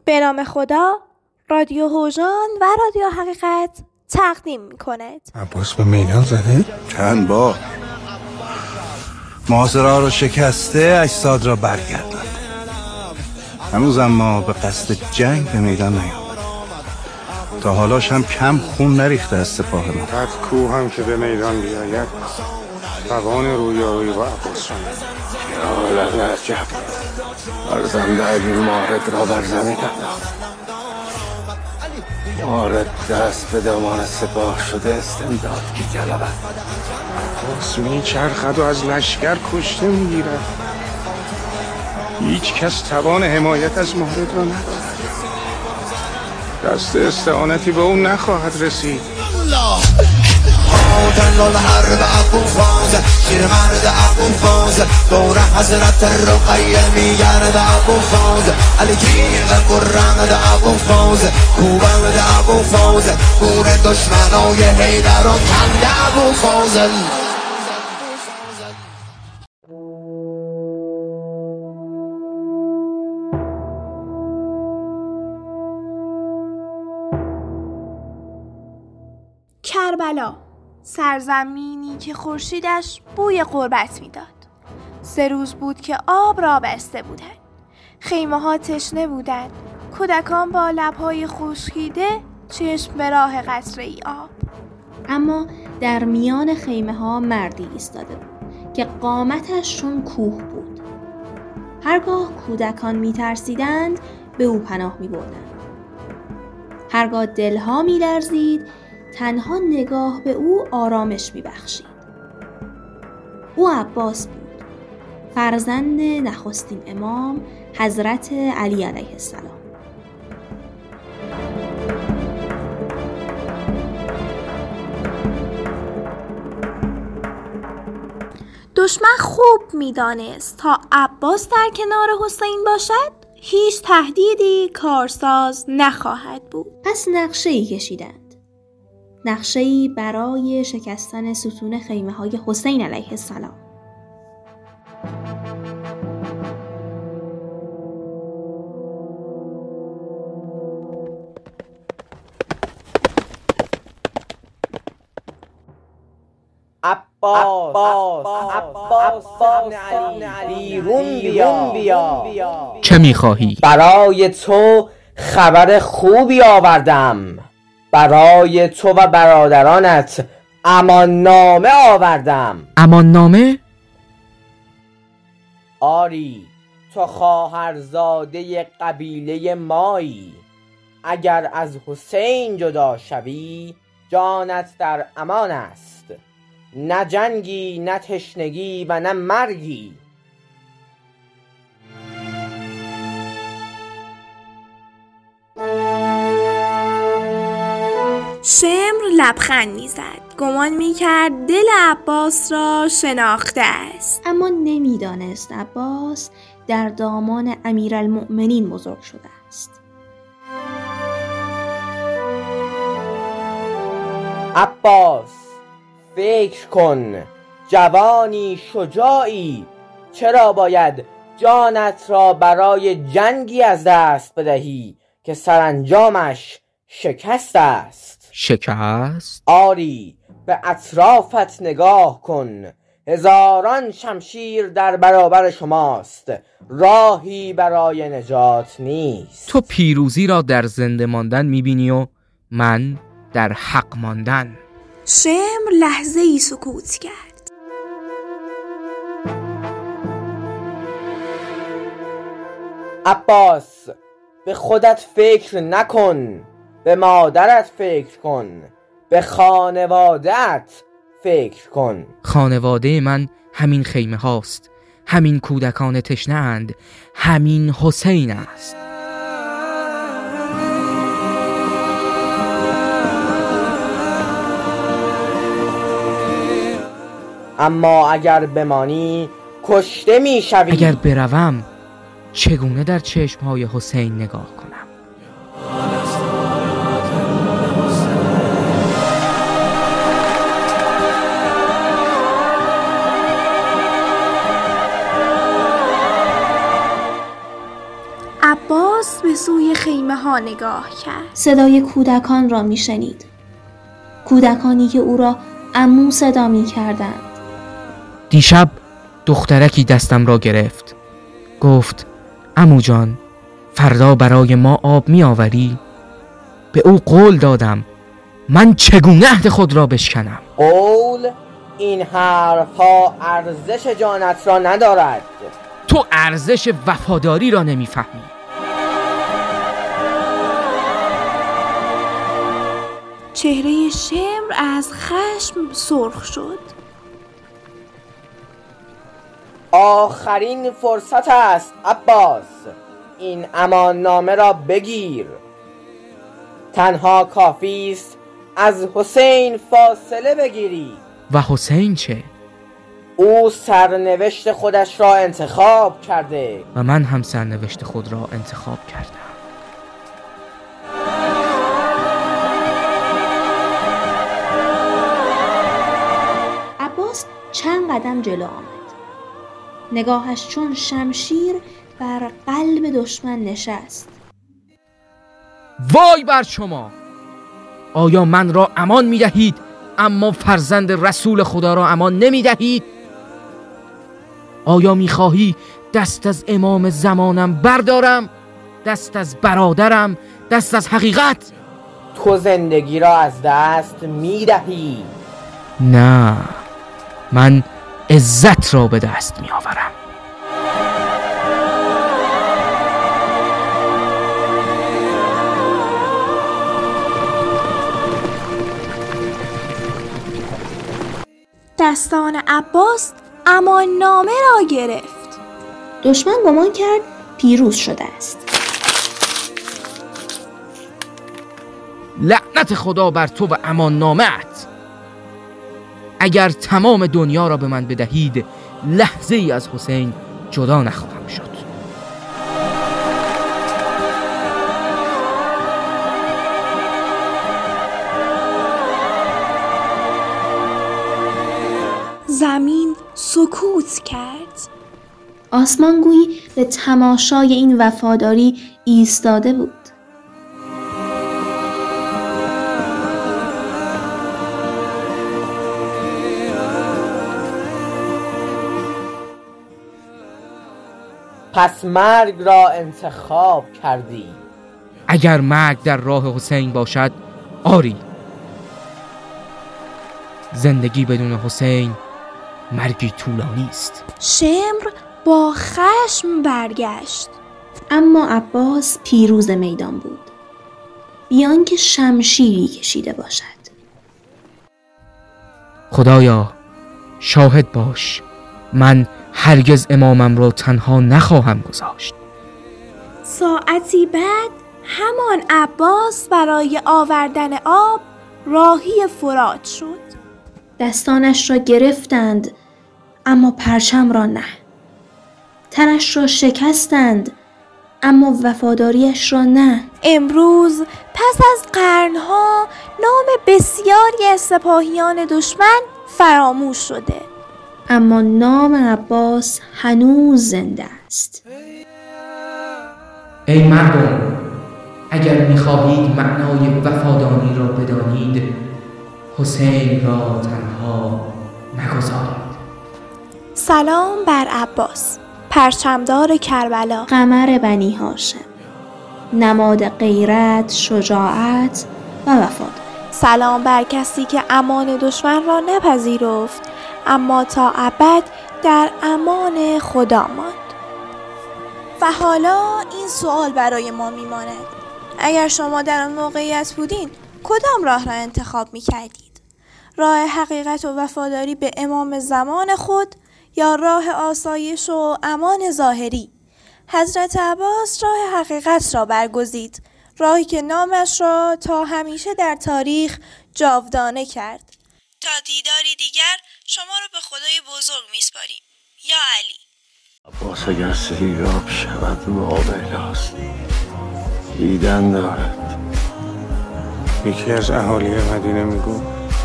به نام خدا، رادیو هوژان و رادیو حقیقت تقدیم می‌کند. عباس به میدان زده؟ چند بار محاصره رو شکسته، اجساد را برگردند. هنوز اما به قصد جنگ به میدان نیامد. تا حالاش هم کم خون نریخته از سپاه ما. بعد کوه هم که به میدان بیاید توان رویارویی با عباس را ندارد. یا لعجب، فرزند علی مارد را بر زمین انداخت. مارد دست به دامان سپاه شده استمداد که جلبد. عباس میچرخد و از لشکر کشته میگیرد. هیچ کس توان حمایت از مارد را ندارد. دست استعانتی به اون نخواهد رسید. جلال حرب ابوالفضل، شیر مرد ابوالفضل، دور حضرت رقیه میگرد ابوالفضل، علی تیغ قرآن ابوالفضل، کوبند ابوالفضل، گور دشمنای حیدر و کند ابوالفضل. کربلا، سرزمینی که خورشیدش بوی غربت میداد. 3 روز بود که آب را بسته بودند. خیمه ها تشنه بودند. کودکان با لبهای خشکیده چشم به راه قطره ای آب. اما در میان خیمه ها مردی ایستاده بود که قامتش چون کوه بود. هرگاه کودکان میترسیدند به او پناه میبردند. هرگاه دلها میلرزید تنها نگاه به او آرامش میبخشید. او عباس بود، فرزند نخستین امام حضرت علی علیه السلام. دشمن خوب میدانست تا عباس در کنار حسین باشد هیچ تهدیدی کارساز نخواهد بود. پس نقشه‌ای کشیدند. نقشه‌ای برای شکستن ستون خیمه‌های حسین علیه السلام. عباس بیرون بیا. چه می‌خواهی؟ برای تو خبر خوبی آوردم. برای تو و برادرانت اماننامه آوردم. اماننامه؟ آری، تو خواهرزاده قبیله مایی. اگر از حسین جدا شوی جانت در امان است. نه جنگی، نه تشنگی و نه مرگی. شمر لبخند میزد. گمان میکرد دل عباس را شناخته است. اما نمیدانست عباس در دامان امیرالمؤمنین بزرگ شده است. عباس، فکر کن، جوانی شجاعی. چرا باید جانت را برای جنگی از دست بدهی که سرانجامش شکست است؟ شکست؟ آری، به اطرافت نگاه کن. هزاران شمشیر در برابر شماست. راهی برای نجات نیست. تو پیروزی را در زنده ماندن میبینی و من در حق ماندن. شمر لحظه ای سکوت کرد. عباس، به خودت فکر نکن. به مادرت فکر کن. به خانواده‌ات فکر کن. خانواده من همین خیمه هاست. همین کودکان تشنه اند. همین حسین است. اما اگر بمانی کشته میشوی. اگر بروم چگونه در چشمهای حسین نگاه کنم؟ عباس به سوی خیمه خیمه‌ها نگاه کرد. صدای کودکان را میشنید. کودکانی که او را عمو صدا می‌کردند. دیشب دخترکی دستم را گرفت. گفت عمو جان فردا برای ما آب می آوری؟ به او قول دادم من چگونه عهد خود را بشکنم. قول؟ این حرفها ارزش جانت را ندارد. تو ارزش وفاداری را نمیفهمی. چهره شمر از خشم سرخ شد. آخرین فرصت است عباس، این اماننامه را بگیر. تنها کافی است از حسین فاصله بگیری. و حسین چه؟ او سرنوشت خودش را انتخاب کرده و من هم سرنوشت خود را انتخاب کردم. عباس چند قدم جلو آمد. نگاهش چون شمشیر بر قلب دشمن نشست. وای بر شما! آیا من را امان می دهید اما فرزند رسول خدا را امان نمی دهید؟ آیا می خواهی دست از امام زمانم بردارم؟ دست از برادرم؟ دست از حقیقت؟ تو زندگی را از دست می دهی. نه، من عزت را به دست می آورم. دستان عباس اماننامه را گرفت. دشمن گمان کرد پیروز شده است. لعنت خدا بر تو و اماننامه‌ات. اگر تمام دنیا را به من بدهید لحظه ای از حسین جدا نخواهم شد. زمین سکوت کرد. آسمان گویی به تماشای این وفاداری ایستاده بود. پس مرگ را انتخاب کردی. اگر مرگ در راه حسین باشد آری. زندگی بدون حسین مرگی طولانی است. شمر با خشم برگشت. اما عباس پیروز میدان بود، بیان که شمشیری کشیده باشد. خدایا شاهد باش، من هرگز امامم را تنها نخواهم گذاشت. ساعتی بعد همان عباس برای آوردن آب راهی فرات شد. دستانش را گرفتند اما پرچم را نه. تنش را شکستند اما وفاداریش را نه. امروز پس از قرنها نام بسیاری از سپاهیان دشمن فراموش شده، اما نام عباس هنوز زنده است. ای مردم، اگر می‌خواهید معنای وفاداری را بدانید حسین را تنها نگذارید. سلام بر عباس، پرچمدار کربلا، قمر بنی هاشم، نماد غیرت، شجاعت و وفاداری. سلام بر کسی که امان دشمن را نپذیرفت اما تا ابد در امان خدا ماند. و حالا این سوال برای ما میماند: اگر شما در آن موقعیت بودین کدام راه را انتخاب میکردید؟ راه حقیقت و وفاداری به امام زمان خود یا راه آسایش و امان ظاهری؟ حضرت عباس راه حقیقت را برگزید، راهی که نامش را تا همیشه در تاریخ جاودانه کرد. تا دیداری دیگر شما را به خدای بزرگ میسپاریم. یا علی. عباس اگر سیراب شود مابلاست، دیدن دارد. یکی از اهالی مدینه میگو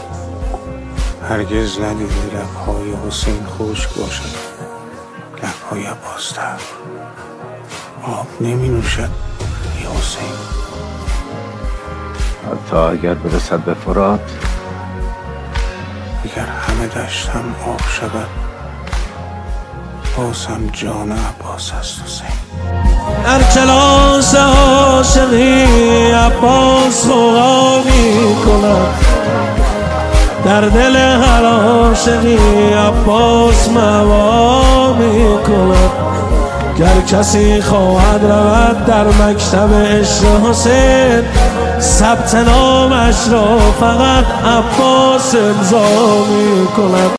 هرگز ندیده لبهای حسین خشک باشد، لبهای عباس تر. آب نمی نوشد علی حسین. حتی اگر برسد به فرات، اگر همه دشتم آب شود، بازم جان عباس است حسین. در کلاس عاشقی عباس غوغا می کند، در دل هر عاشقی عباس موا می کند. گر کسی خواهد رود در مکتب عشق حسین، ثبت نامش را فقط عباس امضا می کند.